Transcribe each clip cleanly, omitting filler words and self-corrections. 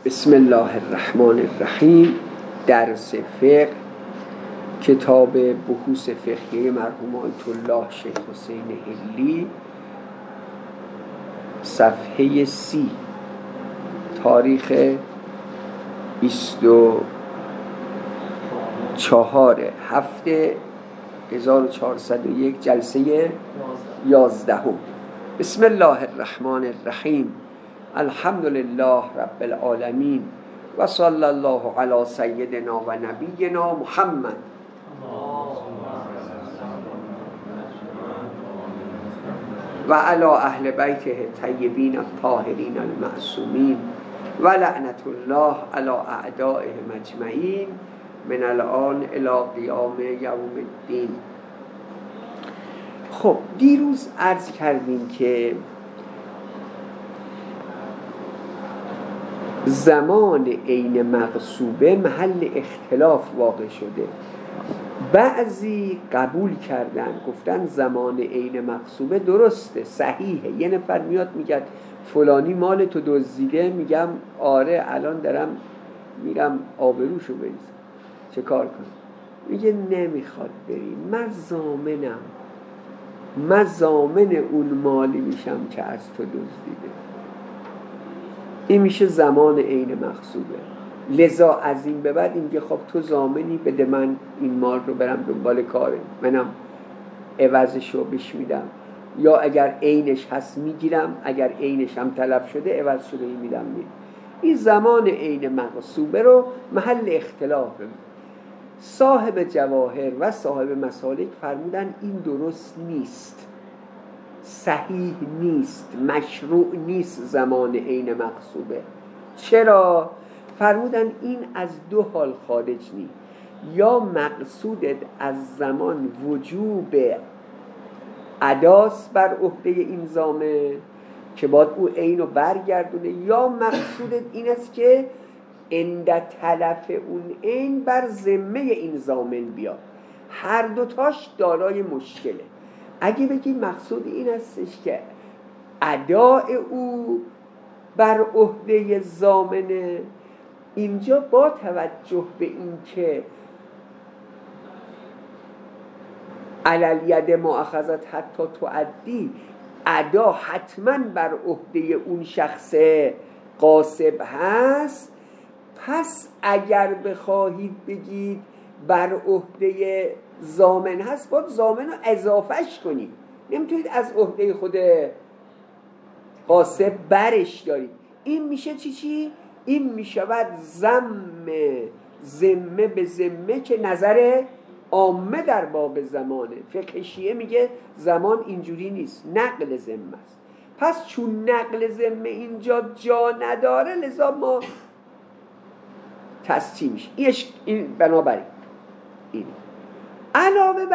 بسم الله الرحمن الرحیم. درس فقه، کتاب بحوث فقهی مرحوم آیت الله شیخ حسین حلی، صفحه 30، تاریخ 24/7/1401، جلسه 11. بسم الله الرحمن الرحیم. الحمد لله رب العالمین و صلی الله علی سیدنا و نبینا محمد و علی اهل بیته الطیبین الطاهرین المعصومین و لعنت الله علی اعدائهم اجمعین من الان الی قیام یوم الدین. خب دیروز عرض کردیم که زمان عین مغصوبه محل اختلاف واقع شده. بعضی قبول کردن، گفتن زمان عین مغصوبه درسته، صحیحه. یه نفر میاد میگه فلانی مال تو دزدیده، میگم آره الان دارم میرم آبروشو بریزم، چه کار کنم؟ میگه نمیخواد بری، من ضامن اون مالی میشم که از تو دزدیده. این میشه زمان عین مغصوبه. لذا از این به بعد اینکه خب تو ضامنی، بده من این مال رو برم دنبال کارم، منم عوضش رو بهش میدم، یا اگر عینش هست میگیرم، اگر عینش هم طلب شده عوض شده میدم. این زمان عین مغصوبه رو محل اختلافه. صاحب جواهر و صاحب مسالک فرمودن این درست نیست، صحیح نیست، مشروع نیست زمان عین مغصوبه. چرا؟ فرمودن این از دو حال خارج نیست. یا مقصودت از زمان وجوب اداس بر عهده این ضامن که باید او عین رو برگردونه، یا مقصودت این است که عند تلف اون عین بر ذمه این ضامن بیاد. هر دوتاش دارای مشکله. اگه بگی مقصود این هستش که اداء او بر عهده ضامنه، اینجا با توجه به این که علل ید مؤاخذت حتی تؤدی، ادا حتما بر عهده اون شخص غاصب هست، پس اگر بخواهید بگید بر عهده ضامن هست، باید ضامن رو اضافهش کنید. نمیتونید از عهده خود غاصب برش دارید. این میشه چی؟ این میشود ذمه به ذمه که نظر عامه در باب زمانه. فقه شیعه میگه زمان اینجوری نیست، نقل ذمه است. پس چون نقل ذمه اینجا جا نداره، لذا ما تصحیح میشه. این بنابراین این علاوه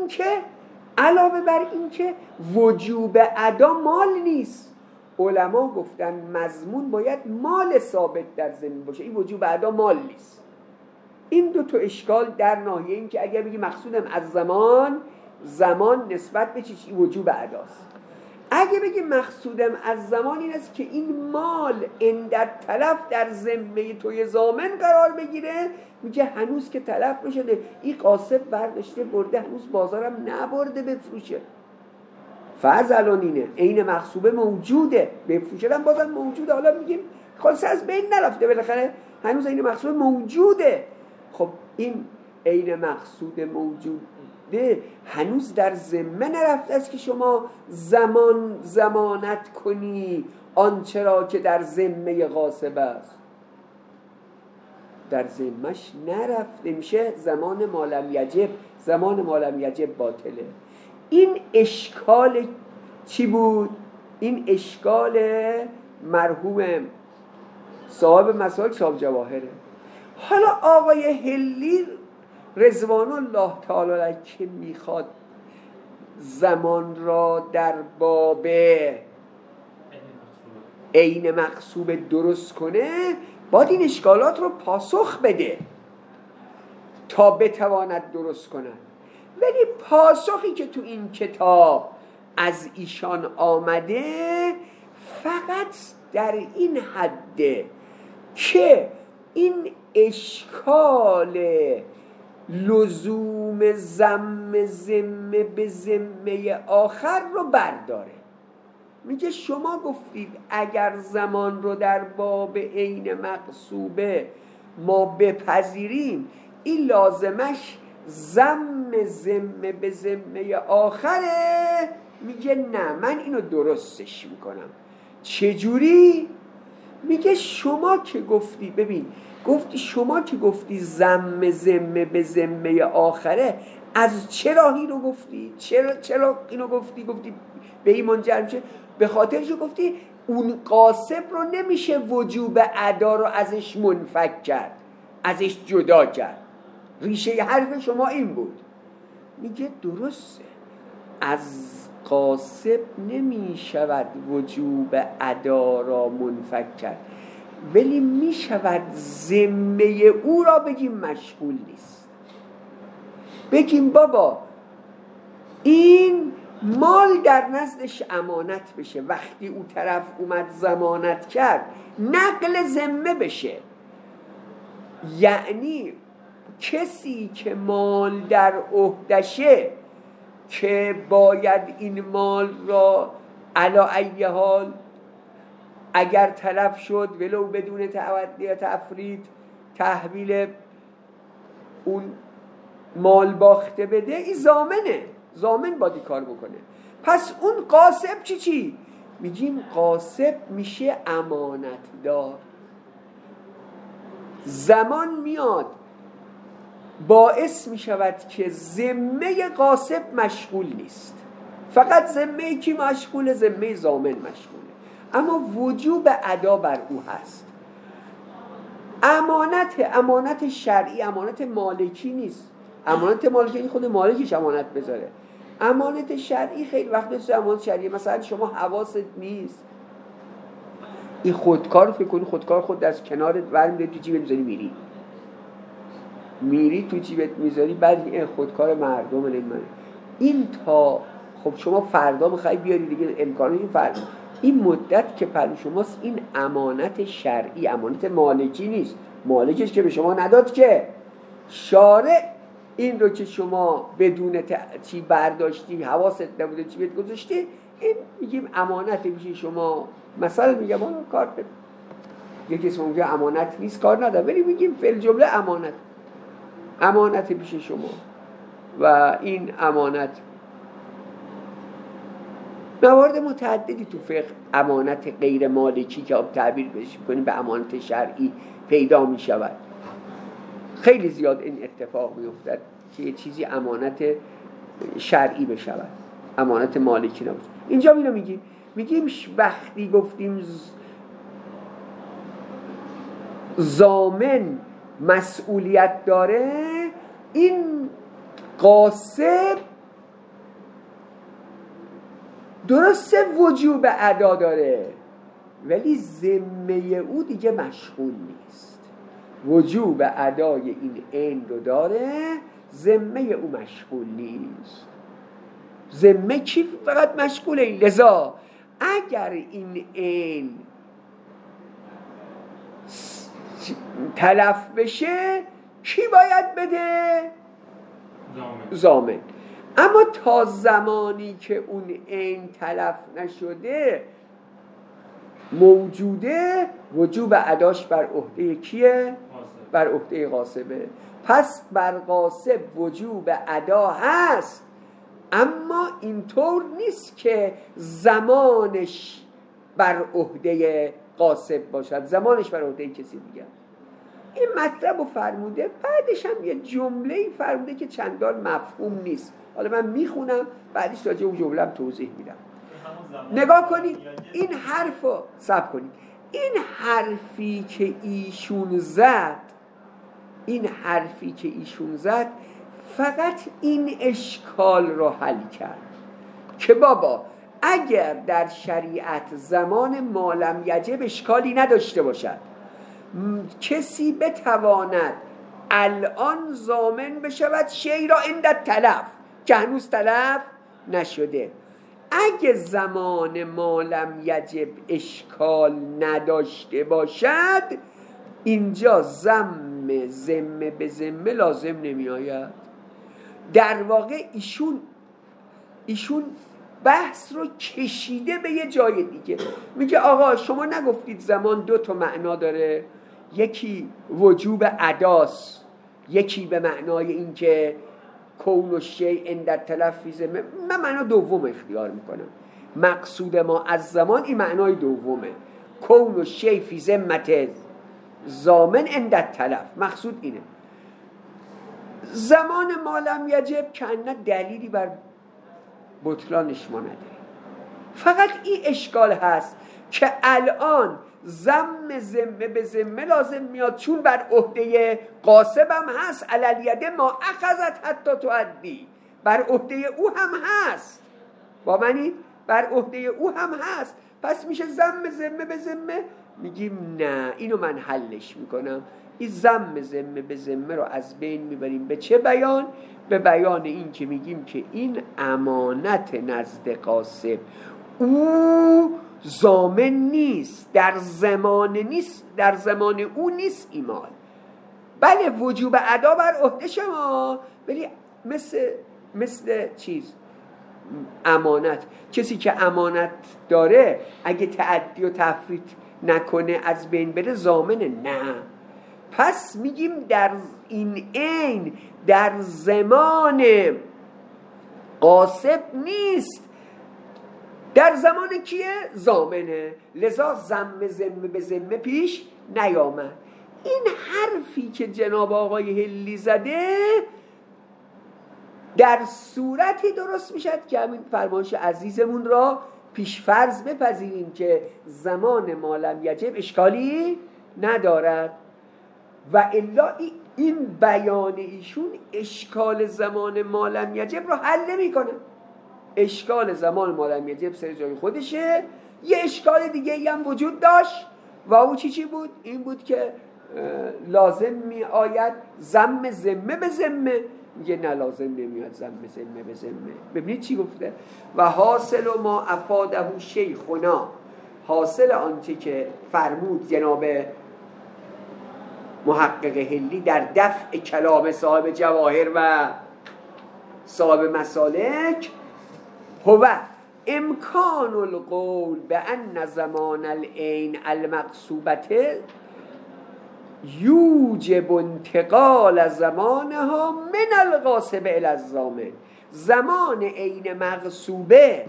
بر این که وجوب ادا مال نیست. علما گفتن مضمون باید مال ثابت در ذمه باشه، این وجوب ادا مال نیست. این دو تا اشکال در ناحیه این که اگر بگی مقصودم از زمان نسبت به چی وجوب اداست. اگه بگی مقصودم از زمان این است که این مال عند تلف در ذمه توی ضامن قرار بگیره، میگه هنوز که تلف نشده، این غاصب برداشته برده، هنوز بازارم نبرده بفروشه. فرض الان اینه عین مغصوبه موجوده، بفروشم بازم موجوده، حالا میگیم خلاص از بین نرفته، بالاخره هنوز عین مغصوبه موجوده. خب این عین مقصود موجوده هنوز در ذمه نرفته است که شما ضمانت کنی آنچه را که در ذمه غاصب است. در ذمهش نرفته، میشه زمان مالم یجب باطله. این اشکال چی بود؟ این اشکال مرحوم صاحب مسالک، صاحب جواهره. حالا آقای حلی رضوان الله تعالی علیه که میخواد زمان را در باب عین مغصوب درست کنه، باید این اشکالات رو پاسخ بده تا بتواند درست کنه. ولی پاسخی که تو این کتاب از ایشان آمده فقط در این حده که این اشکال لزوم ذمه به ذمه آخر رو برداره. میگه شما گفتید اگر زمان رو در باب عین مقصوبه ما بپذیریم این لازمش ذمه به ذمه آخره. میگه نه، من اینو درستش میکنم. چجوری؟ میگه شما که گفتی، ببین گفتی شما که گفتی ذمه به ذمه آخره، از چه راهی رو گفتی؟ چرا اینو گفتی به این منجر میشه؟ به خاطرش گفتی اون قاسب رو نمیشه وجوب ادا رو ازش منفک کرد، ازش جدا کرد. ریشه حرف شما این بود. میگه درسته، از قاسب نمیشود وجوب ادا را منفک کرد، ولی میشود ذمه او را بگیم مشغول نیست. بگیم بابا این مال در نزدش امانت بشه، وقتی او طرف اومد ضمانت کرد نقل ذمه بشه. یعنی کسی که مال در عهدشه که باید این مال را علی ای حال اگر تلف شد ولو بدون تعدی تفرید تحویل اون مال باخته بده، این ضامن باید کار بکنه. پس اون قاسب چی؟ میگیم قاسب میشه امانت دار. زمان میاد باعث میشود که ذمه قاسب مشغول نیست، فقط ذمه کی مشغوله؟ ذمه ضامن مشغوله، اما وجوب ادا بر او هست. امانت شرعی امانت مالکی نیست. امانت مالکی خود مالکش امانت بذاره. امانت شرعی خیلی وقت مثل امانت شرعی، مثلا شما حواست نیست این خودکار فکر کنی خودکار خود از کنارت برمی‌داری تو جیبت میذاری میری تو جیبت میذاری، بعد این خودکار مردم نمی‌مونه. این تا خب شما فردا می‌خوای بیاری دیگه امکانه این فردا این مدت که پر شماست، این امانت شرعی امانت مالکی نیست. مالکش که به شما نداد که، شارع این رو که شما بدون چی برداشتی حواست نبوده چی بهت گذاشتی، این میگیم امانت میشه. شما مثلا میگم اون کار یکی اسم اونجا امانت نیست کار نداره، ولی میگیم فی الجمله امانت میشه شما. و این امانت موارد متعددی تو فقه امانت غیر مالکی که تعبیر بهش می‌کنیم به امانت شرعی پیدا میشود. خیلی زیاد این اتفاق میافتد که یه چیزی امانت شرعی بشود، امانت مالکی نباشه. اینجا اینو میگیم وقتی گفتیم ضامن مسئولیت داره، این قاسب درسته وجوب ادا داره ولی ذمه او دیگه مشغول نیست. وجوب ادای این عین رو داره، ذمه او مشغول نیست. ذمه کی فقط مشغوله؟ لذا اگر این عین تلف بشه کی باید بده؟ ضامن. اما تا زمانی که اون عین تلف نشده موجوده، وجوب اداش بر عهده کیه؟ بر عهده قاسبه. پس بر قاسب وجوب ادا هست، اما اینطور نیست که زمانش بر عهده قاسب باشد، زمانش بر عهده کسی دیگه. این مطلب رو فرموده، بعدش هم یه جمله‌ای فرموده که چندان مفهوم نیست. حالا من میخونم بعدش راجع اون جمله هم توضیح میدم. نگاه کنید این حرفو صبر کنید. این حرفی که ایشون زد فقط این اشکال رو حل کرد که بابا اگر در شریعت زمان مالم یجب اشکالی نداشته باشد، کسی بتواند الان ضامن بشود شی را عند تلف که هنوز تلف نشده. اگه زمان مالم یجب اشکال نداشته باشد، اینجا ذمه به ذمه لازم نمی آید. در واقع ایشون بحث رو کشیده به یه جای دیگه. میگه آقا شما نگفتید زمان 2 معنا داره، یکی وجوب اداست، یکی به معنای این که کون و شیء عند تلفظ. من معنا دوم اختیار میکنم. مقصود ما از زمان این معنای دومه، کون و شیء فی ذمت ضامن عند تلف. مقصود اینه. زمان ما لم یجب که نه دلیلی بر بطلانش ما نداره. فقط این اشکال هست که الان ذمه به ذمه لازم میاد، چون بر عهده غاصب هم هست. علیه ما اخذت حتی تؤدی، بر عهده او هم هست. با منی بر عهده او هم هست. پس میشه ذمه به ذمه. میگیم نه، اینو من حلش میکنم. این ذمه به ذمه رو از بین میبریم. به چه بیان؟ به بیان این که میگیم که این امانت نزد غاصب او ضامن نیست، در زمان او نیست ایمان. بله وجوب ادا بر عهده شما، ولی مثل چیز امانت، کسی که امانت داره اگه تعدی و تفریط نکنه از بین بره ضامنه. نه، پس میگیم در این عین در زمان غاصب نیست، در زمان کیه؟ ضامنه. لذا ذمه به ذمه پیش نیامد. این حرفی که جناب آقای هلی زده در صورتی درست میشد که همین فرمایش عزیزمون را پیش فرض بپذیریم که زمان ما لم یجب اشکالی ندارد، و الا این بیان ایشون اشکال زمان ما لم یجب را حل نمی‌کنه. اشکال زمان ما لم یجب سر جای خودشه. یه اشکال دیگه هم وجود داشت و او چی بود؟ این بود که لازم می آید ذمه به ذمه. میگه نه، لازم نمیاد ذمه به ذمه. ببینید چی گفته؟ و حاصل ما افاده شیخنا، حاصل آنچه که فرمود جناب محقق هلی در دفع کلام صاحب جواهر و صاحب مسالک، هو امکان القول به ان زمان العین المقصوبته یوجب انتقال زمانها من الغاصب الی الضامن. زمان عین مغصوبه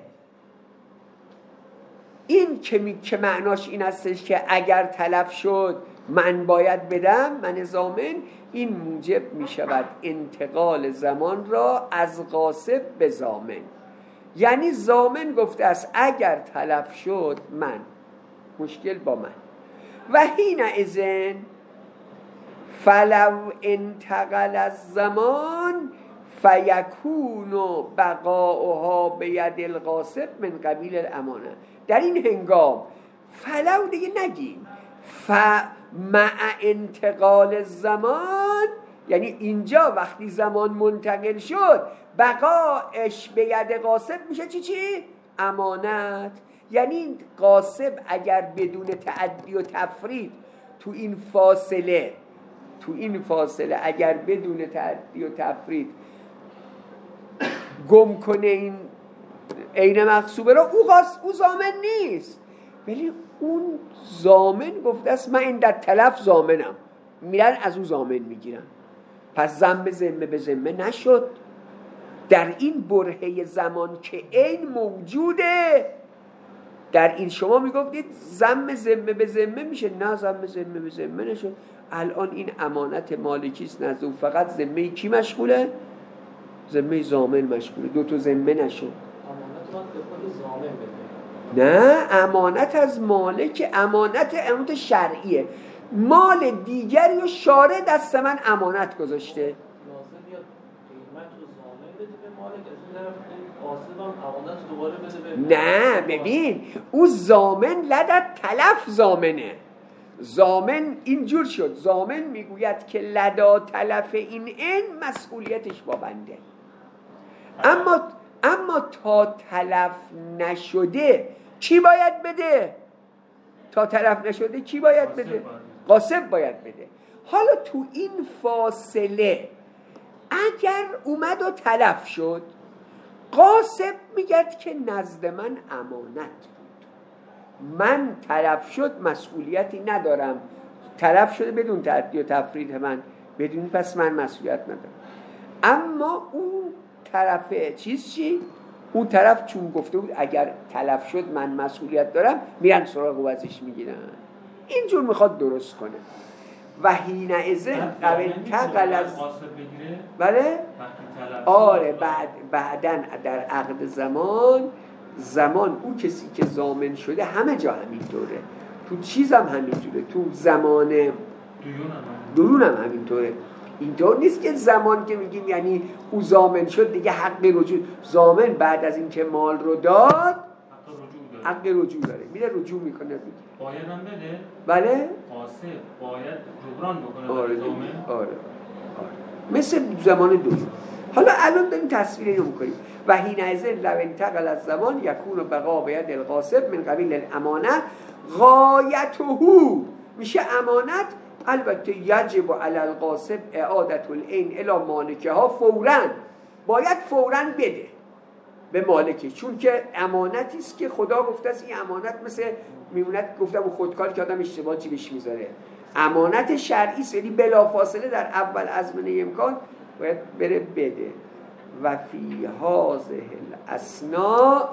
این که معناش این هستش که اگر تلف شد من باید بدم، من ضامن، این موجب می شود انتقال زمان را از غاصب به ضامن. یعنی ضامن گفته است اگر تلف شد من، مشکل با من. و حین اذن فلو انتقل الزمان فیکون بقاؤها بید الغاصب من قبیل الامانه. در این هنگام فلو دیگه نگیم، مع انتقال الزمان، یعنی اینجا وقتی زمان منتقل شد بقاش به ید غاصب میشه چی؟ امانت. یعنی غاصب اگر بدون تعدی و تفرید تو این فاصله اگر بدون تعدی و تفرید گم کنه این عین مغصوبه را، او ضامن نیست. ولی اون ضامن گفته است من این در تلف ضامنم، میرن از او ضامن میگیرن. پس ذمه به ذمه نشد. در این برهه زمان که عین موجوده، در این شما میگفتید ذمه به ذمه میشه، نه ذمه به ذمه نشد. الان این امانت مالکی است نزد او، فقط ذمه کی مشغوله؟ ذمه ضامن مشغوله. 2 ذمه نشد. امانت باید به خود ضامن بده. نه، امانت از مالک، امانت شرعیه. مال دیگری و شارع دست من امانت گذاشته. لازم بیاد قیمت رو ضامن بده به مالک، از این طرف قاصد هم امانت دوباره بده به. نه ببین، او ضامن لدت تلف ضامنه. ضامن اینجور شد، ضامن میگوید که لدا تلف این مسئولیتش با بنده. اما تا تلف نشده کی باید بده؟ تا تلف نشده کی باید بده؟ قاسب باید بده. حالا تو این فاصله اگر اومد و تلف شد، قاسب میگد که نزد من امانت بود، من تلف شد مسئولیتی ندارم، تلف شده بدون تعدی و تفرید من بدون، پس من مسئولیت ندارم. اما اون طرف چی؟ اون طرف چون گفته بود اگر تلف شد من مسئولیت دارم، میرن سراغ و ازش میگیرن. اینجور میخواد درست کنه. و حینئذ انتقل از بله؟ آره بعدن در عقد زمان اون کسی که ضامن شده همه جا همینطوره، تو چیزم همینطوره، تو زمان دیون هم همینطوره. اینطور نیست که زمان که میگیم یعنی او ضامن شد دیگه حق رجوع، ضامن بعد از اینکه مال رو داد حق رجوع داره، میره رجوع میکنه. باید هم بده؟ بله؟ قاسب باید جبران بکنه. آره. مثل زمان دیون. حالا الان داریم تصویر اینو میکنیم. و حینئذ لو انتقل از زمان یکون بقا بید القاسب من قبیل الامانه غایته، میشه امانت. البته یجب علی القاسب اعادت العین الی مالکها فوراً، باید فوراً بده به مالکه، چون که امانتی است که خدا گفته است این امانت مثل میمونت، گفتم اون خودکار که آدم اشتباه جیبش میذاره، امانت شرعی است، یعنی بلافاصله در اول ازمنه امکان باید بره بده. و فی هذه الاسنا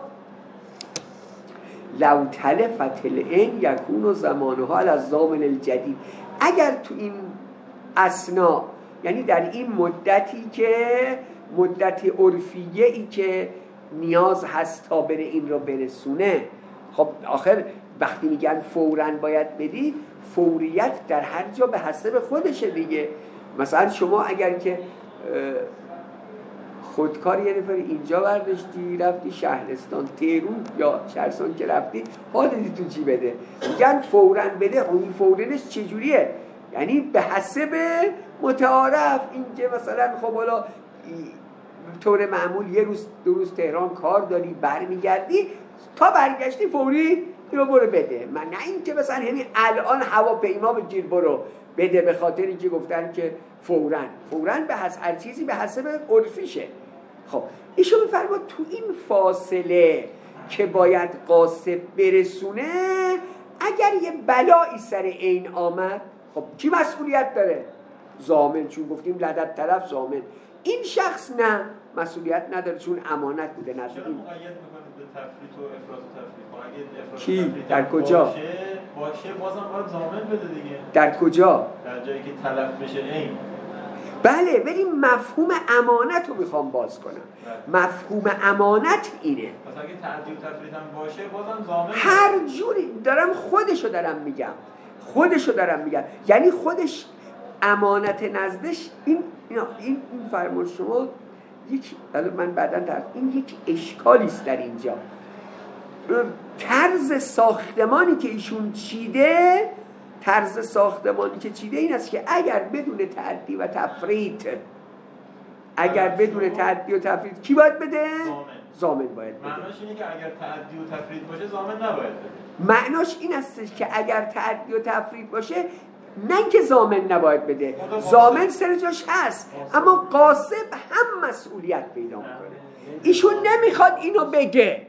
لو تلفت العین یکون زمانها علی الضامن الجدید. اگر تو این اسنا، یعنی در این مدتی که مدت عرفیه ای که نیاز هست تا بره این رو برسونه، خب آخر وقتی میگن فوراً باید بدی، فوریت در هر جا به حسب خودشه دیگه. مثلا شما اگر که خودکار یه نفر اینجا برداشتی رفتی شهرستان، تهرون یا شهرستان که رفتی حال دیدی تو چی بده، میگن فوراً بده. اون فورنش چجوریه؟ یعنی به حسب متعارف. این که مثلا خب حالا طور معمول یه روز دو روز تهران کار داری برمیگردی، تا برگشتی فوری اینو برو بده. من نه این که مثلا همین الان هواپیما بگیر برو بده، به خاطر اینکه گفتن که فوراً به حسب هر چیزی به حسب عرفیشه. خب ایشون میفرماد تو این فاصله که باید قاسب برسونه، اگر یه بلایی سر عین آمد، خب کی مسئولیت داره؟ ضامن، چون گفتیم لدت طرف ضامن. این شخص نه مسئولیت نداره چون امانت بوده نزد این. چرا مقید میکنید به تفریط و افراط و تفریط؟ کی؟ در کجا؟ باشه بازم باید ضامن بده دیگه. در کجا؟ در جایی که تلف بشه عین. بله، ولی مفهوم امانت رو میخوام باز کنم. مفهوم امانت اینه. مثلا اگه تعدی و تفریط هم باشه بازم ضامن. هر جوری دارم خودشو دارم میگم. یعنی خودش امانت نزدش این فرمان شما من بعداً این یک اشکالی است در اینجا. طرز ساختمانی که ایشون چیده این است که اگر بدون تعدی و تفریط کی باید بده؟ ضامن باید بده. معناش اینه که اگر تعدی و تفریط باشه ضامن نباید بده. معناش این است که اگر تعدی و تفریط باشه نه که ضامن نباید بده، ضامن سر جاش هست، اما قاسب هم مسئولیت پیدا میکنه. ایشون نمیخواد اینو بگه.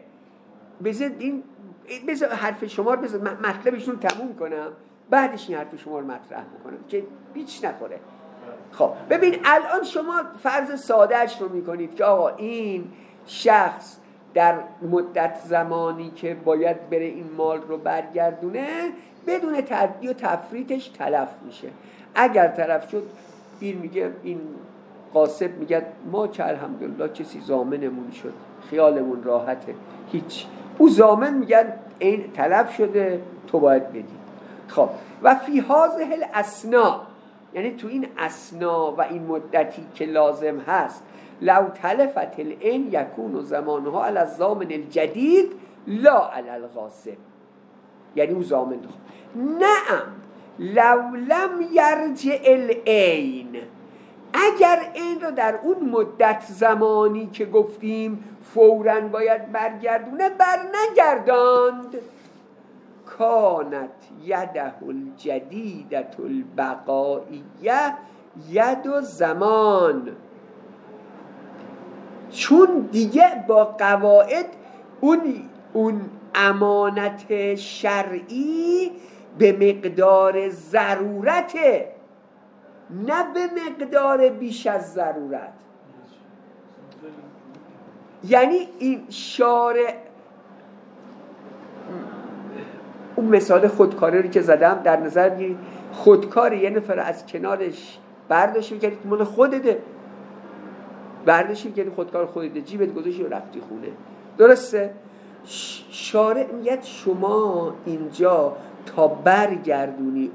بذار حرف شما رو مطلبشون تموم کنم، بعدش این حرف شما رو مطرح میکنم که بیچ نخوره. خب ببین الان شما فرض سادهش رو میکنید که آقا این شخص در مدت زمانی که باید بره این مال رو برگردونه بدون تعدی و تفریطش تلف میشه. اگر تلف شد این قاسب میگه ما که الحمدلله کسی ضامنمون شد، خیالمون راحته، هیچ. او ضامن میگن این تلف شده تو باید بدی. خب و فی هذه الاسنا، یعنی تو این اسنا و این مدتی که لازم هست، لو تلفت العین یکون زمانها علی الضامن الجدید لا علی القاسب، یعنی او ضامن. نعم لو لم یرجع العین، اگر این رو در اون مدت زمانی که گفتیم فوراً باید برگردونه بر نگرداند، کانت یده الجدیدت البقائیه ید و زمان. چون دیگه با قواعد اون امانت شرعی به مقدار ضرورته، نه به مقدار بیش از ضرورت. یعنی این شارع، اون مثال خودکاری رو که زدم در نظر بگیرید، خودکاری یه نفر از کنارش برداشت می‌کردید مال خودته، برداشت می‌کردید خودکار خودته، جیبت گذاشتی و رفتی خونه، درسته؟ شارع میگه شما اینجا تا برگردونی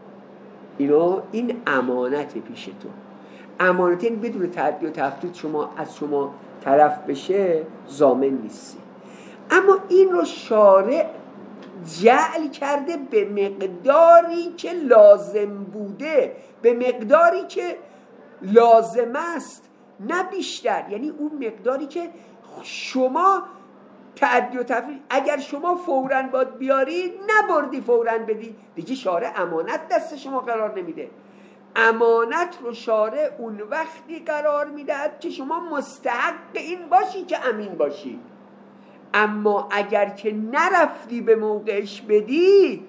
اینا، این امانت پیش تو. امانت این بدون تعدی و تفرید از شما طرف بشه ضامن نیستی. اما این رو شارع جعل کرده به مقداری که لازم بوده، به مقداری که لازم است، نه بیشتر. یعنی اون مقداری که شما تعدی و تفرید، اگر شما فوراً باید بیارید نبردی فوراً بدی، دیگه شارع امانت دست شما قرار نمیده. امانت رو شارع اون وقتی قرار میدهد که شما مستحق این باشی که امین باشی. اما اگر که نرفتی به موقعش بدی،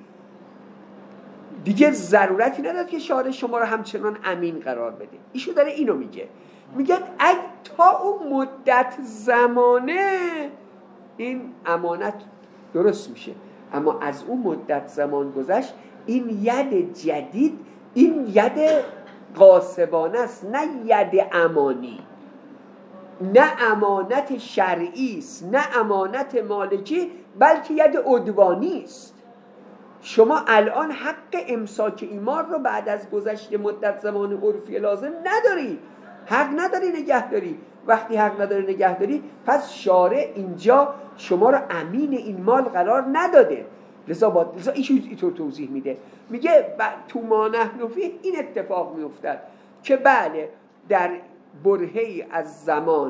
دیگه ضرورتی نداره که شارع شما رو همچنان امین قرار بده. ایشو داره اینو میگه تا اون مدت زمانه این امانت درست میشه، اما از اون مدت زمان گذشت، این ید جدید، این ید غاصبانه است، نه ید امانی، نه امانت شرعی است، نه امانت مالکی، بلکه ید عدوانی است. شما الان حق امساک ایمان رو بعد از گذشت مدت زمان عرفی لازم نداری، حق نداری نگهداری. وقتی حق نداری نگهداری، پس شارع اینجا شما رو امین این مال قرار نداده. لذا اینطور توضیح میده، میگه تو ما نحن فیه این اتفاق میافتد که بله در برهه‌ای از زمان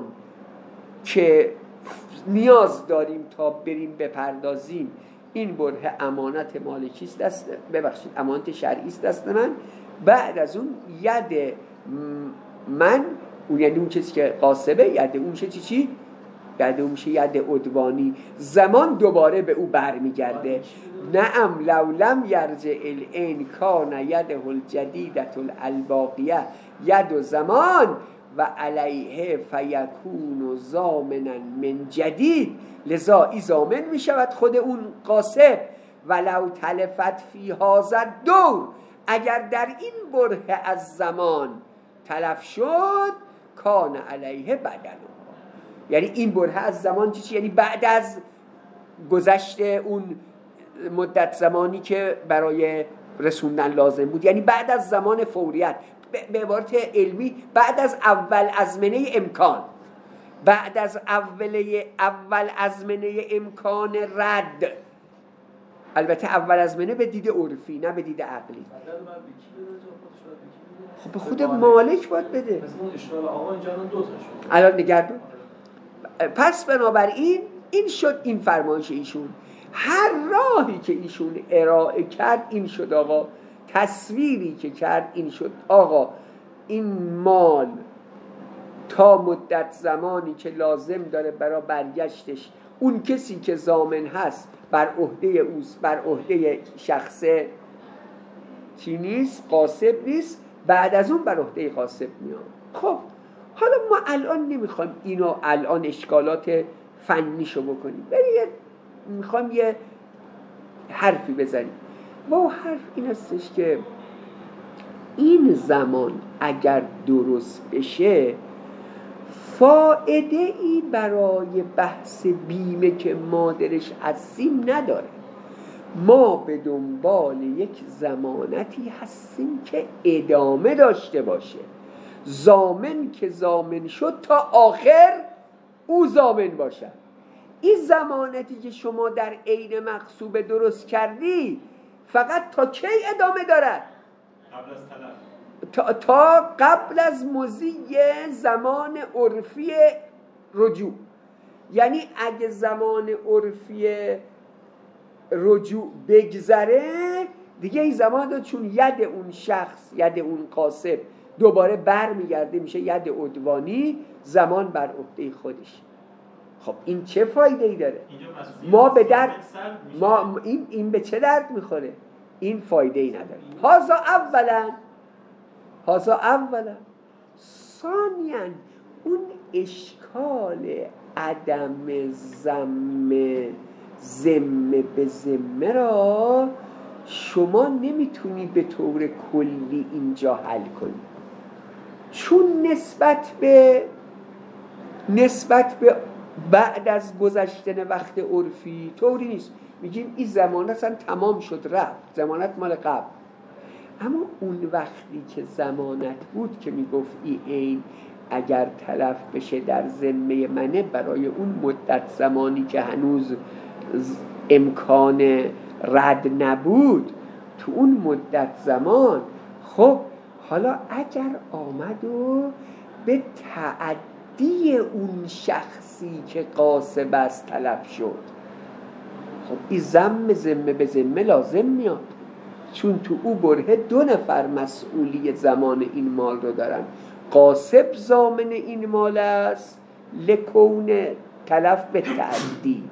که نیاز داریم تا بریم بپردازیم، این بره امانت مالکی است امانت شرعی است دست من، بعد از اون ید من، اون یعنی اون کسی که قاسبه، ید اون چی؟ ید اون میشه ید عدوانی. زمان دوباره به او برمیگرده. نعم لو لم یرجع العین کان یده الجدیدة الباقیه ید زمان و علیه فیکون ضامنا من جدید. لذا ای ضامن می شود خود اون قاسب. ولو تلفت فی هذا الدور، اگر در این بره از زمان تلف شد، کان علیه بدل. یعنی این بره از زمان چی؟ یعنی بعد از گذشت اون مدت زمانی که برای رسوندن لازم بود، یعنی بعد از زمان فوریت، به عبارت علمی بعد از اول ازمنه امکان، بعد از اول ازمنه امکان رد. البته اول ازمنه به دید عرفی، نه به دید عقلی. خب به خود مالک باید بده. الان نگرد. پس بنابراین این شد این فرمایش ایشون. هر راهی که ایشون ارائه کرد این شد آقا، تصویری که کرد این شد آقا، این مال تا مدت زمانی که لازم داره برای برگشتش، اون کسی که ضامن هست بر عهده اوست، بر عهده شخص چی نیست، قاسب نیست، بعد از اون بر عهده قاسب میاد. خب حالا ما الان نمیخوایم اینو الان اشکالات فنیشو بکنیم، ولی میخوایم یه حرفی بزنیم. با حرف این هستش که این زمان اگر درست بشه، فائده ای برای بحث بیمه که مادرش هستیم نداره. ما به دنبال یک ضمانتی هستیم که ادامه داشته باشه. ضامن که ضامن شد تا آخر او ضامن باشه. این ضمانتی که شما در عین مغصوبه درست کردی فقط تا کی ادامه دارد؟ قبل از طلب، تا قبل از مضی زمان عرفی رجوع. یعنی اگه زمان عرفی رجوع بگذره دیگه این زمان داد، چون ید اون شخص، ید اون قاسب دوباره بر میگرده میشه ید عدوانی، زمان بر عهده خودش. خب این چه فایده ای داره؟ ما به درد ما این به چه درد میخوره؟ این فایده ای نداره. هازا اولا ثانیاً اون اشکال عدم ذمه به ذمه را شما نمیتونی به طور کلی اینجا حل کنی، چون نسبت به بعد از گذشتن وقت عرفی طوری نیست. میگیم این زمانت اصلا تمام شد رفت، زمانت مال قبل. اما اون وقتی که زمانت بود که میگفت این اگر تلف بشه در ذمه منه، برای اون مدت زمانی که هنوز امکان رد نبود، تو اون مدت زمان، خب حالا اگر آمد و به تعدی اون شخصی که قاصب است تلف شد، خب این ذمه به ذمه لازم میاد، چون تو او برهه 2 نفر مسئولی زمان این مال رو دارن. قاصب ضامن این مال است لکون تلف به تعدی،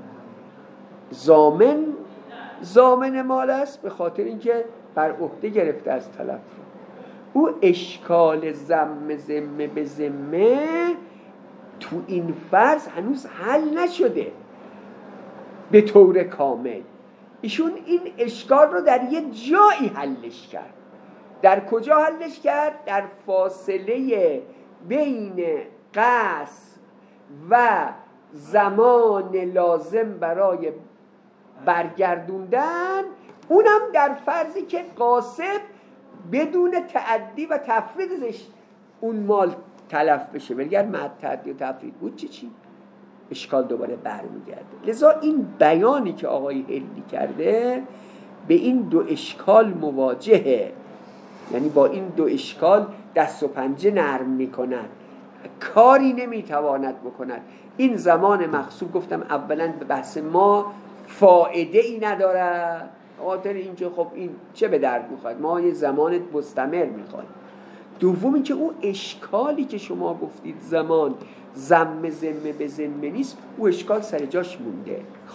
ضامن مال است به خاطر اینکه بر عهده گرفته از تلف رو. او اشکال ذمه به ذمه تو این فرض هنوز حل نشده به طور کامل. ایشون این اشکال رو در یه جایی حلش کرد. در کجا حلش کرد؟ در فاصله بین قصد و زمان لازم برای برگردوندن، اونم در فرضی که قاصب بدون تعدی و تفریطش اون مال تلف بشه. بگر مع تعدی و تفریط بود چی؟ اشکال دوباره برمیگرده. لذا این بیانی که آقای هلی کرده به این 2 اشکال مواجهه، یعنی با این 2 اشکال دست و پنجه نرم میکنند، کاری نمیتواند بکند. این زمان مقصود گفتم اولا به بحث ما فایده ای ندارد، خاطر اینکه خب این چه به درد میخواد، ما یه زمان مستمر میخوایم. دوم اینکه اون اشکالی که شما گفتید زمان ذمه به ذمه نیست، او اشکال سر جاش مونده. خب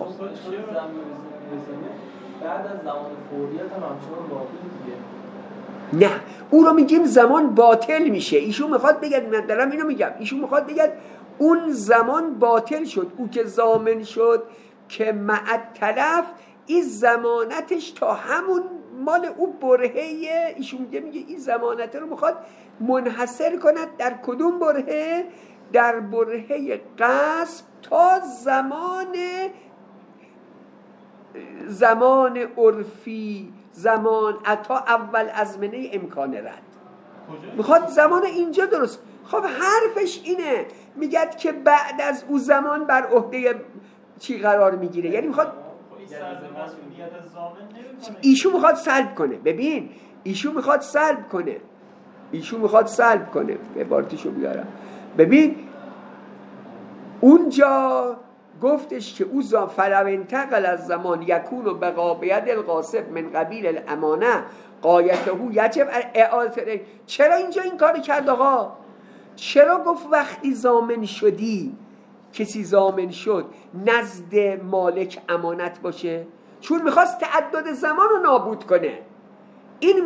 بعد از زمان فوریت هم همچنان باقی دیگه. نه، او رو میگیم زمان باطل میشه. ایشون میخواد بگه، من دارم اینو میگم، ایشون میخواد بگه اون زمان باطل شد. او که ضامن شد که مع تلف، این زمانتش تا همون مال او برهه، ایشون میگه این زمانت رو میخواد منحصر کند در کدوم برهه؟ در برهه قصب تا زمان عرفی، زمان عطا اول ازمنه امکان رد. میخواد زمان اینجا درست. خب حرفش اینه، میگد که بعد از او زمان بر عهده چی قرار میگیره، یعنی میخواد ایشون میخواد سلب کنه. ببین ایشون میخواد سلب کنه به عبارتشو بیارم. ببین اونجا گفتش که او فلو انتقل از زمان یکون و بقابیت القاسب من قبیل الامانه قایته یجب اعاده. چرا اینجا این کار کرد آقا؟ چرا گفت وقتی ضامن شدی، کسی ضامن شد نزد مالک امانت باشه؟ چون میخواست تعدد زمان رو نابود کنه. این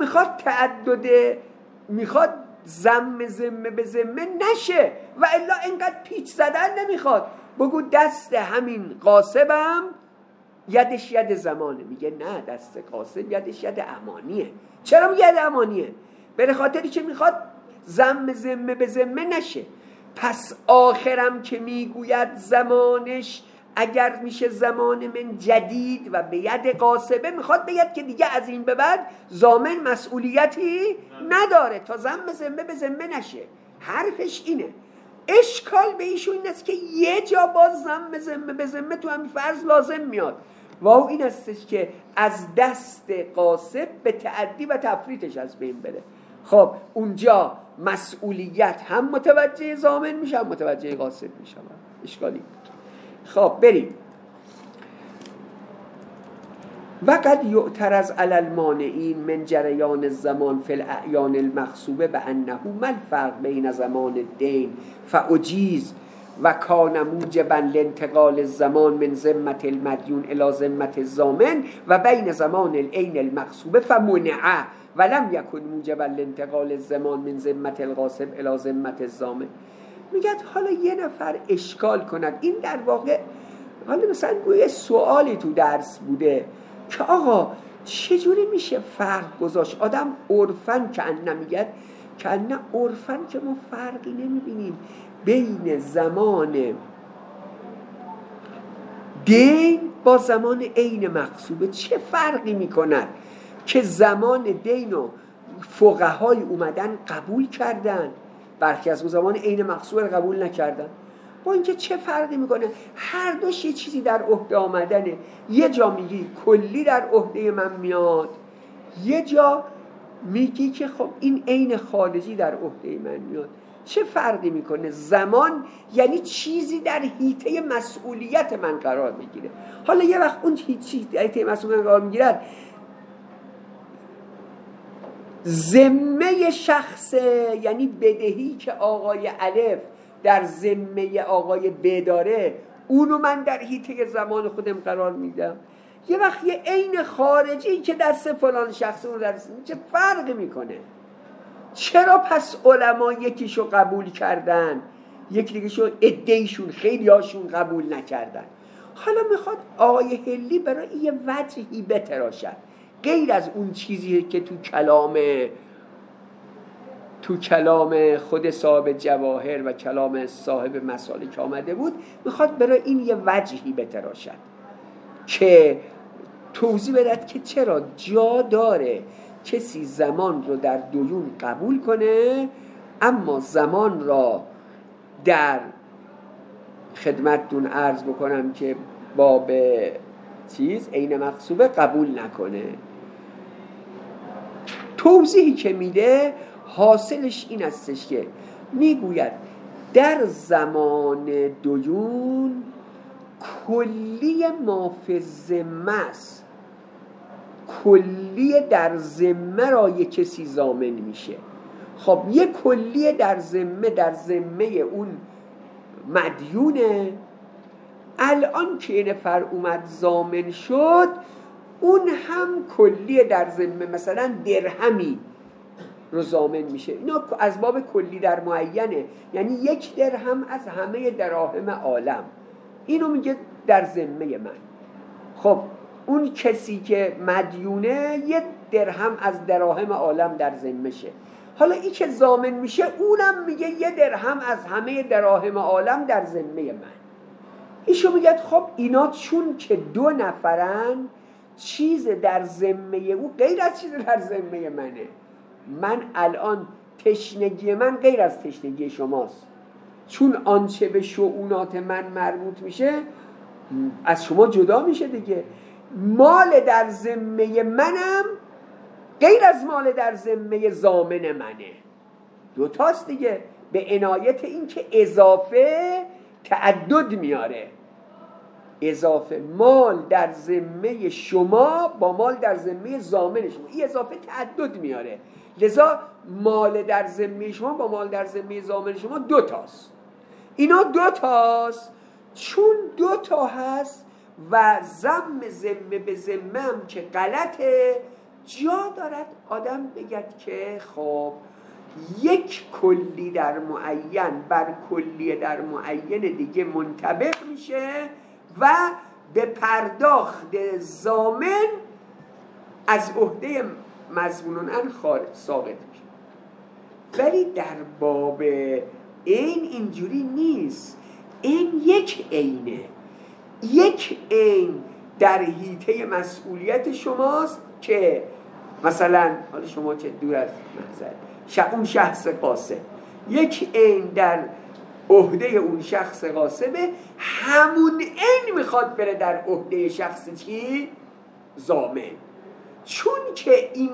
میخواد ذمه به ذمه نشه، و الا اینقدر پیچ زدن نمیخواد. بگو دست همین قاسبم یدش ید زمانه. میگه نه، دست قاسب یدش ید امانیه. چرا میگه ید امانیه؟ به خاطری که میخواد ذمه به ذمه نشه. پس آخرم که میگوید زمانش اگر میشه زمان من جدید و به ید قاسبه، میخواد بگید که دیگه از این به بعد ضامن مسئولیتی نداره تا ذمه به ذمه نشه. حرفش اینه. اشکال به ایشون این است که یه جا باز ذمه به ذمه تو همین فرض لازم میاد، و این استش که از دست قاسب به تعدی و تفریطش از بین بره. خب اونجا مسئولیت هم متوجه ضامن میشه هم متوجه قاسب میشه. اشکالی. خب بریم. و قد یعترض علی المانعین من جریان الزمان فی الاعیان المغصوبه بانه ما الفرق بین زمان الدین فاجیز و کان موجبا لانتقال الزمان من ذمة المدیون الی ذمة الضامن و بین زمان العین المغصوبه فمنع ولم یکن موجبا لانتقال الزمان من ذمة الغاصب الی ذمة الضامن. میگه حالا یه نفر اشکال کند، این در واقع حالا مثلا یه سوالی تو درس بوده که آقا چجوری میشه فرق گذاشت؟ آدم عرفن کأنه عرفن که ما فرقی نمیبینیم بین زمان دین با زمان عین مغصوبه. چه فرقی میکند که زمان دین و فقهای اومدن قبول کردن، برخی از اون زمان عین مغصوبه رو قبول نکردن. با اینکه چه فرقی میکنه؟ هر دوش یه چیزی در عهده آمدنه. یه جا میگی کلی در عهده من میاد، یه جا میگی که خب این عین خارجی در عهده من میاد. چه فرقی میکنه؟ زمان یعنی چیزی در حیطه مسئولیت من قرار میگیره. حالا یه وقت اون چیزی در حیطه مسئولیت قرار میگیرد ذمه شخص، یعنی بدهی که آقای الف در ذمه آقای ب داره، اونو من در حیطه زمان خودم قرار میدم. یه وقت یه عین خارجی که دست فلان شخص اون در چه فرقی میکنه؟ چرا پس علما یکیشو قبول کردن یکی دیگهشو عده‌ایشون خیلی هاشون قبول نکردن؟ حالا میخواد آقای هلی برای یه وجهی بتراشد غیر از اون چیزی که تو کلام خود صاحب جواهر و کلام صاحب مسالک آمده بود. میخواد برای این یه وجهی بتراشد که توضیح بدهد که چرا جا داره کسی زمان رو در دیون قبول کنه اما زمان را در خدمتتون عرض بکنم که باب عین مغصوبه قبول نکنه. توضیحی که میده حاصلش این استش که میگوید در زمان دیون کلی ما فی ذمه است، کلی در ذمه را یک کسی ضامن میشه. خب یه کلی در ذمه اون مدیونه، الان که این نفر اومد ضامن شد اون هم کلی در ذمه، مثلا درهمی رو ضامن میشه. اینا از باب کلی در معینه، یعنی 1 درهم از همه دراهم عالم، اینو میگه در ذمه من. خب اون کسی که مدیونه 1 درهم از دراهم عالم در ذمه شه. حالا این که ضامن میشه اونم میگه 1 درهم از همه دراهم عالم در ذمه من. ایشو میگه خب اینا چون که 2 نفرن، چیز در ذمه او غیر از چیز در ذمه منه. من الان تشنگی من غیر از تشنگی شماست، چون آنچه به شؤونات من مربوط میشه از شما جدا میشه دیگه. مال در ذمه منم غیر از مال در ذمه ضامن منه. 2 تاست دیگه، به عنایت این که اضافه تعدد میاره. اضافه مال در ذمه شما با مال در ذمه ضامن شما، این اضافه تعدد میاره. لذا مال در ذمه شما با مال در ذمه ضامن شما 2 تاست. اینا 2 تاست. چون 2 تا هست و ذمه به ذمه هم که غلطه، جا دارد آدم بگد که خب یک کلی در معین بر کلی در معین دیگه منطبق میشه و به پرداخت ضامن از عهده مضمونن ساقط میشه. ولی در باب این اینجوری نیست. این یک عینه، یک عین در حیطه مسئولیت شماست که مثلا حالا شما چه دور از محضر اون شخص قاسم، یک عین در عهده اون شخص قاسمه، همون عین میخواد بره در عهده شخص چی؟ ضامن. چون که این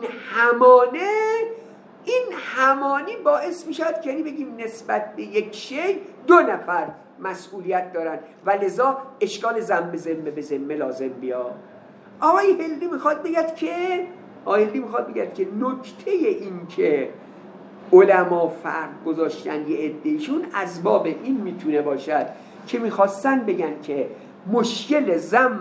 همانی باعث میشد که یعنی بگیم نسبت به یک شی 2 نفر مسئولیت دارن و لذا اشکال ذمه به ذمه لازم بیا. آقای هلدی میخواد بگد که نکته این که علما فرق گذاشتن یه عدهشون از باب این میتونه باشد که میخواستن بگن که مشکل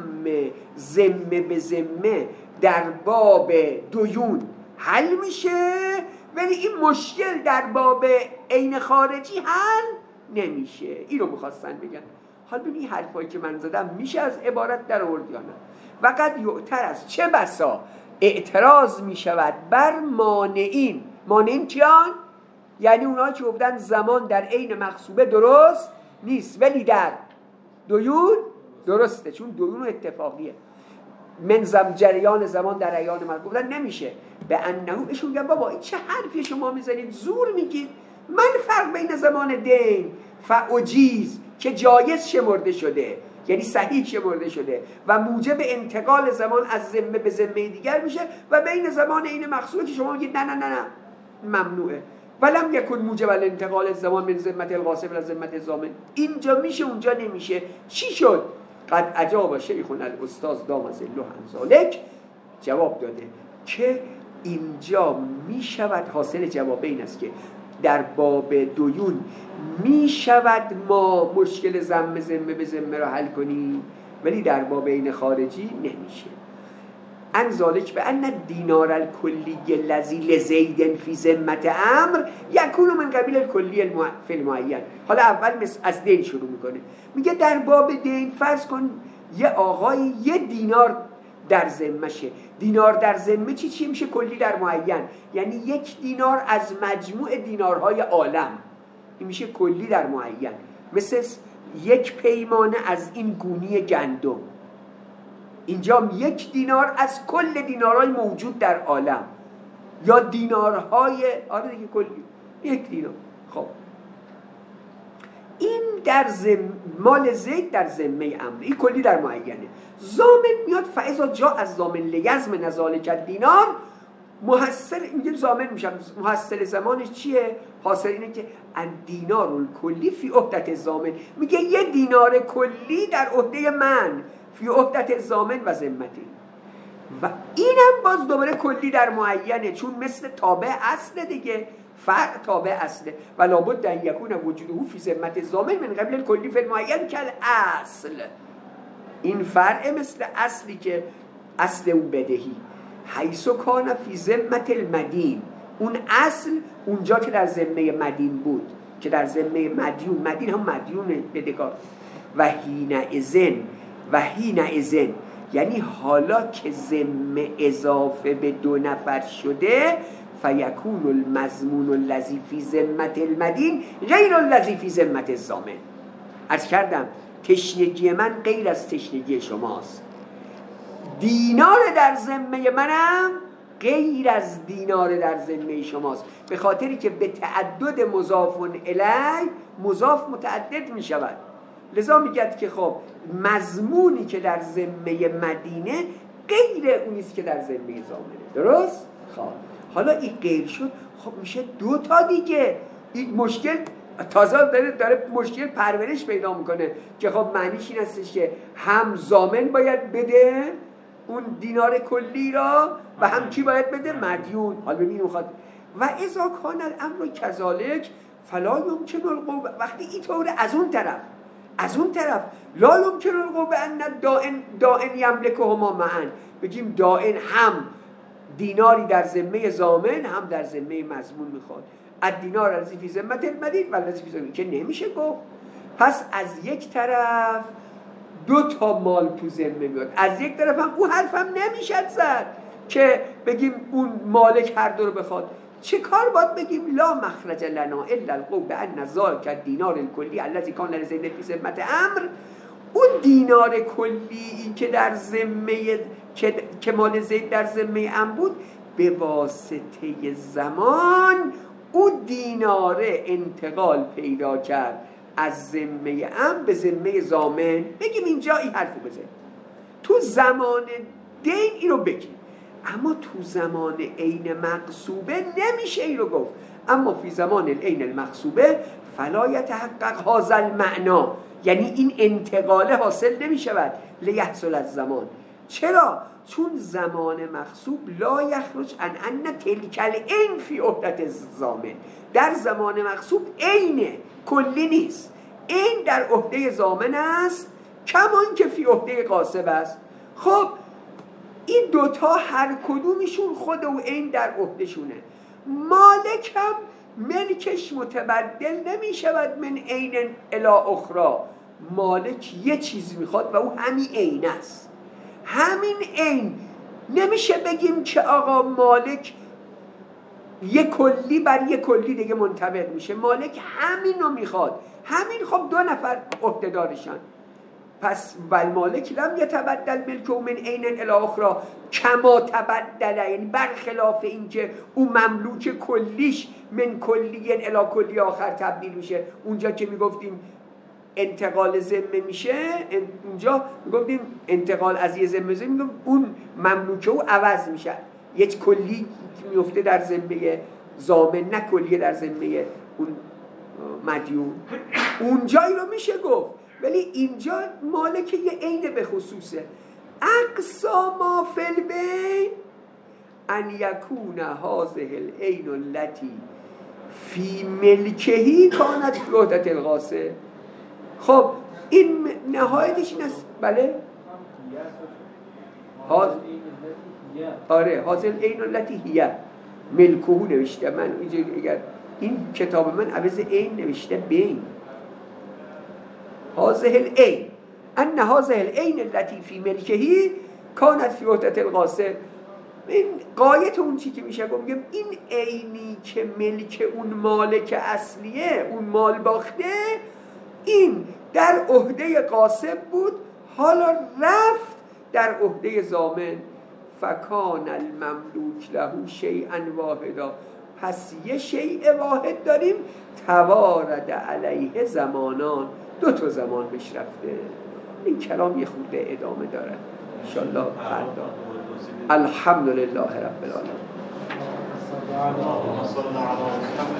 ذمه به ذمه در باب دیون حل میشه، ولی این مشکل در باب عین خارجی حل نمیشه. این رو میخواستن بگن. حالا ببین این حرفایی که من زدم میشه از عبارت در آورد یا نه؟ و قد یعترض، چه بسا اعتراض میشود بر مانعین کیان؟ یعنی اونها که گفتن زمان در عین مغصوبه درست نیست ولی در دیون درسته، چون دیون اتفاقیه. جریان زمان در ایان من گفتن نمیشه. به انه ایشون میگن بابا این چه حرفی شما میزنید، زور میگید. من فرق بین زمان دین فعجیز که جایز شمرده شده، یعنی صحیح شمرده شده و موجب انتقال زمان از ذمه به ذمه دیگر میشه، و بین زمان این مقصود که شما میگید نه ممنوعه. ولم یکن موجب الانتقال الزمان من ذمه الغاصب الى ذمه الضامن. اینجا میشه اونجا نمیشه. چی شد؟ قد اجاب شیخنا الاستاذ دام ظله عن ذلک، جواب داده که اینجا میشود، حاصل جواب این است که در باب دیون میشود ما مشکل ذمه به ذمه را حل کنیم، ولی در باب عین خارجی نمیشه. ان ذالک به ان دینار الکلی الذی لزید فی ذمه امر یکون من قبیل الکلی فی المعین. حالا اول از دین شروع میکنه، میگه در باب دین فرض کن یه آقای یه دینار در ذمه شه. دینار در ذمه چی میشه؟ کلی در معین، یعنی یک دینار از مجموع دینارهای عالم، این میشه کلی در معین. مثل یک پیمانه از این گونی گندم، اینجا یک دینار از کل دینارهای موجود در عالم، یا دینارهای دیگه کلی یک دینار. خب این در مال زید در ذمه امر، این کلی در معینه. ضامن میاد فاذا جا از ضامن لیزم نزالک دینار محصل، میگه ضامن میشم. محصل زمانش چیه؟ حاصل اینه که الدینار الکلی فی عهدت ضامن، میگه یه دینار کلی در عهده من، فی عهدت ضامن و ذمتی. و اینم باز دوباره کلی در معینه، چون مثل تابع اصل دیگه، فرع تابع اصله. و لابد ان یکون وجوده فی ذمت ضامن من قبل الکلی فی المعین کل اصل. این فرع مثل اصلی که اصل اون بدهی حیث کان فی ذمت المدین، اون اصل اونجا که در ذمه مدین بود، که در ذمه مدین هم مدیون بدهکار. و حین اذن یعنی حالا که ذمه اضافه به 2 نفر شده، فیکون المضمون الذی فی ذمت المدین غیر الذی فی ذمت الضامن. عرض کردم تشنگی من غیر از تشنگی شماست. دینار در ذمه منم غیر از دینار در ذمه شماست، به خاطری که به تعدد مضاف الیه مضاف متعدد می شود. لذا میگد که خب مضمونی که در ذمه مدینه غیر اونیست که در ذمه ضامنه. درست؟ خب حالا این غیر شد، خب میشه 2 تا دیگه. این مشکل تازه داره مشکل پرورش پیدا میکنه که خب معنیش این هستش که هم ضامن باید بده اون دینار کلی را و هم کی باید بده؟ مدیون. حالا ببین میخواد و اذا کان الامر کذالک فلا یمکن القوه. وقتی اینطور از اون طرف لا یمکن القوه ان دائن یملکهما معا، بگیم دائن هم دیناری در ذمه ضامن هم در ذمه مضمون میخواد. الدینار الذی فی ذمه المدین و الذی فی ذمه، که نمیشه گفت. پس از یک طرف 2 تا مال تو ذمه میاد، از یک طرف هم اون حرفم نمیشد زد که بگیم اون مالک هر دو رو بخواد. چه کار باید بگیم؟ لا مخرج لنا الا القول بان ذلک الدینار الکلی الذی کان لزید فی ذمه امر، اون دینار کلی که در ذمه که مال زید در ذمه امر بود، به واسطه زمان اون دینار انتقال پیدا کرد از ذمه امر به ذمه ضامن. بگیم اینجا این حرفو بزن، تو زمان دین اینو بگیم، اما تو زمان عین مغصوبه نمیشه این رو گفت. اما فی زمان عین المغصوبه فلا یتحقق هذا المعنا، یعنی این انتقال حاصل نمیشود لیحصل الزمان. چرا؟ چون زمان مغصوب لا یخرج عن ان تلک العین فی عهدت الضامن، در زمان مغصوب عین کلی نیست، عین در عهده ضامن است کما اینکه فی عهده غاصب است. خب این دوتا هر کدومشون خود و عین در عهده شونه. مالک هم ملکش متبدل نمی شود من عین الی اخرى، مالک یه چیزی میخواد و او همین عین است. همین عین نمیشه بگیم که آقا مالک یه کلی بر یه کلی دیگه منطبق میشه، مالک همین رو میخواد، همین. خب دو نفر عهده‌دارشن، پس والمالک لم یتبدل ملکه من عین الی اخرى کما تبدل، یعنی برخلاف اینکه او مملوک کلیش من کلی الی کلی آخر تبدیل میشه. اونجا که میگفتیم انتقال ذمه میشه، اونجا میگفتیم انتقال از یه ذمه ذمه، میگم اون مملوکه او عوض میشه، یک کلی میفته در ذمه ضامن، نه کلیه در ذمه اون مدیون. اونجایی رو میشه گفت، ولی اینجا مالک یه عین به خصوصه. اقصا ما فی البین ان یکون هذه العین التي فی ملکهی کانت فی عهدة الغاصب. خب این نهایتش این است. بله آره، هذه العین التي هی ملکه نوشته من اینجا، اگر این کتاب من عوض عین نوشته بین. هذه العین ان هذه العین التي فی ملکهی کانت فی عهدة الغاصب. این قایت اون چی که میشه گفت، میگم این عینی که ملک اون مالک اصلیه، اون مال باخته، این در عهده غاصب بود، حالا رفت در عهده ضامن. فکان المملوک له شیئا واحدا، پس یه شیء واحد داریم، توارد علیه زمانان، دو تا زمان بهش رفته. این کلام یه خورده ادامه داره انشالله فردا. الحمدلله رب العالمین.